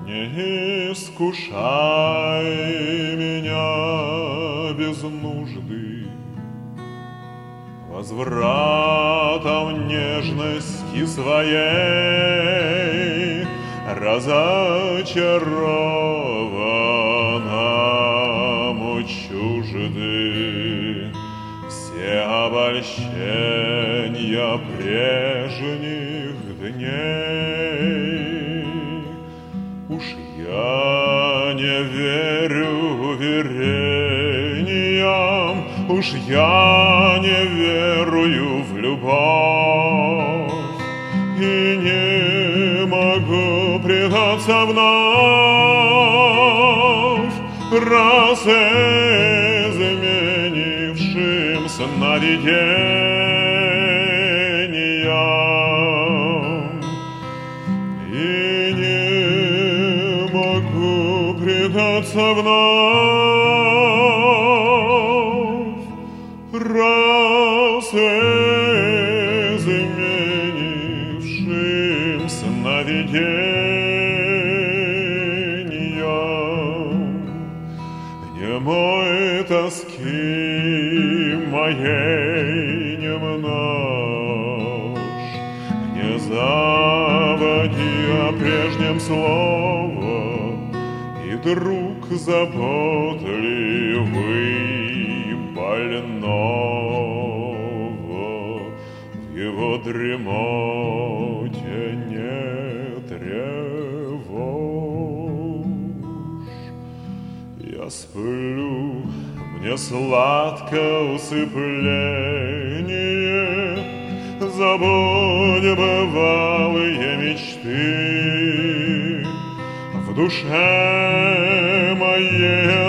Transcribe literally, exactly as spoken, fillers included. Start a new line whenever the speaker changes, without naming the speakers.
Не искушай меня без нужды возвратом нежности своей, разочарованному чужды все обольщения прежних дней. Уж я не верю уверениям, уж я не верую в любовь и не могу предаться вновь раз изменившим сновидениям. И не могу предаться вновь раз изменившим сновидениям. Немой тоски моей не множь, не заводи о прежнем слово, и друг заботливый больного в его дремоте не тревожь. Я сплю, мне сладко усыпление, забудь бывалые мечты. В душе моей